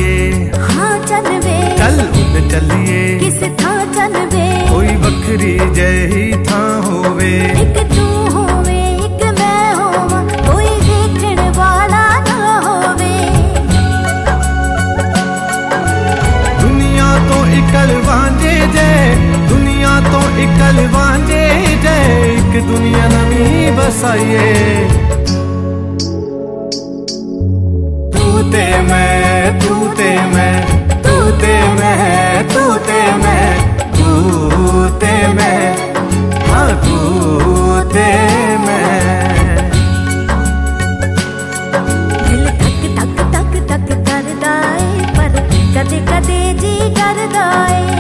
बल्लिए हाँ चल वे, चल उठ चलिए किस था चल वे, कोई बखरी जही था होवे। एक तू होवे एक मैं होवा, कोई देखने वाला ना होवे। दुनिया तो इकल वांझे जय, दुनिया तो इकल वांझे जय, एक दुनिया नवी बसाइए। तू ते मैं, तू ते मैं, तू ते मैं, तू ते मैं, तू ते मैं, हाँ तू ते मैं। दिल धक धक धक धक करदा ए, पर कदे कदे जी डरदा ए।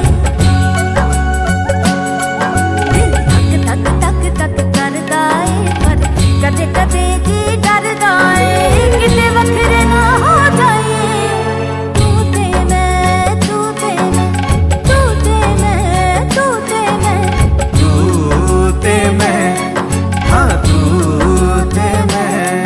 दिल धक धक धक धक करदा ए, पर कदे कदे जी डरदा ए, किते वखरे ना हो जाइए। तू ते मैं, तू ते मैं, तू ते मैं, तू ते मैं, तू ते मैं, हाँ तू ते मैं।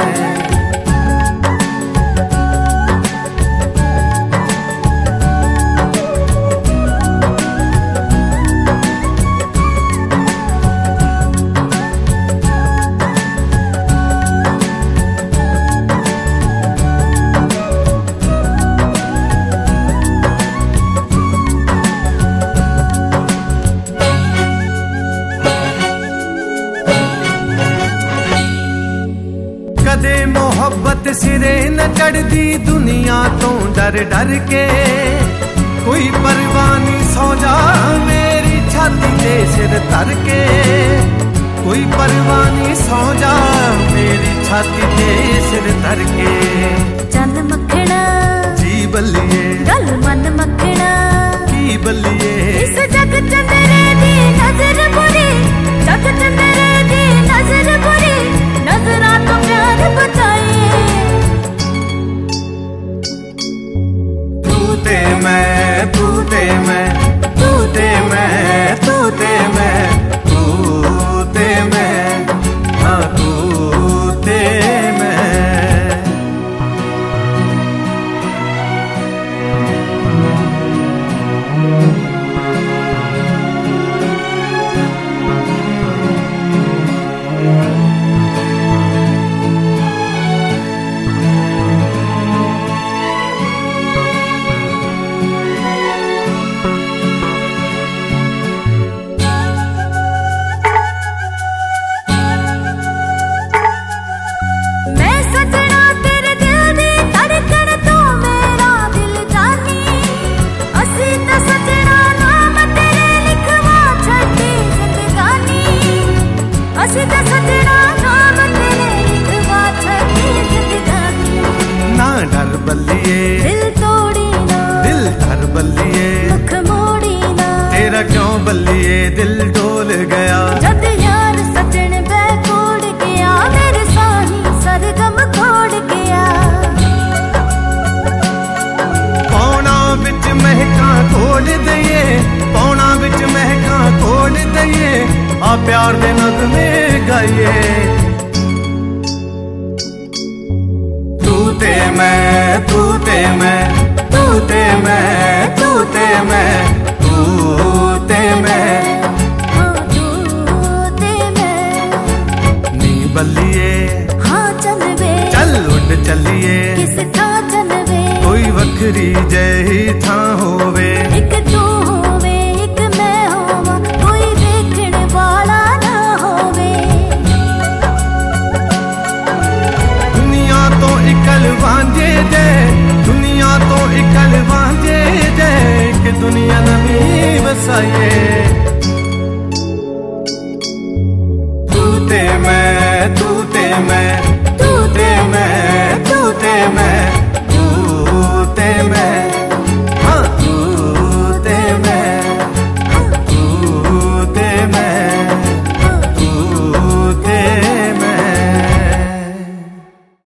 कदे मोहब्बत सिरे न चढ़दी दुनिया तो डर डर के, कोई परवानी सौ जा मेरी छाती ते सिर तर के, कोई परवानी सौ जा मेरी छाती ते सिर तर के। चन मखना जी बल्लिए गल मन मखना, की बल्लिए इस जग चंदरे दी नजर बुरी, जग चंदरे दी नजर बुरी, नजरा तो प्यार बचाइए। तू ते मैं, तू ते मैं, तू ते मैं, तू ते मैं, तू ते मैं, हाँ तू ते मैं। मैं सजना तेरे दिल दी धड़कन, तू मेरा दिल जानी, असी तो सजना नाम तेरे लिखवा छड़ी जिंदगानी, असी तो सजना नाम तेरे लिखवा छड़ी जिंदगानी। ना डर बल्लिए दिल तोड़ी ना, दिल धर बल्लिए, मुख मोड़ी ना, तेरा क्यों बल्लिए दिल डोल गया। जद यार सजन बैकोड़ गया, मेरे साही सरगम खोड़ गया। पौना बिच महका खोल दइए, पौना बिच महका खोल दइए, आ प्यार दे नगमे गाइए। तू ते मैं, तू ते मैं, तू ते मैं, तू ते मैं, तू ते मैं, हाँ तू ते मैं, नी बल्लिए हाँ चल वे, चल उठ चलिए, किस था चल वे, कोई वखरी जही था होवे। एक तू होवे एक मैं होवा, कोई देखने वाला ना होवे। दुनिया तो इकल वांझे जय, दुनिया तो इकल वांझे जय, एक दुनिया नवी बसाइए।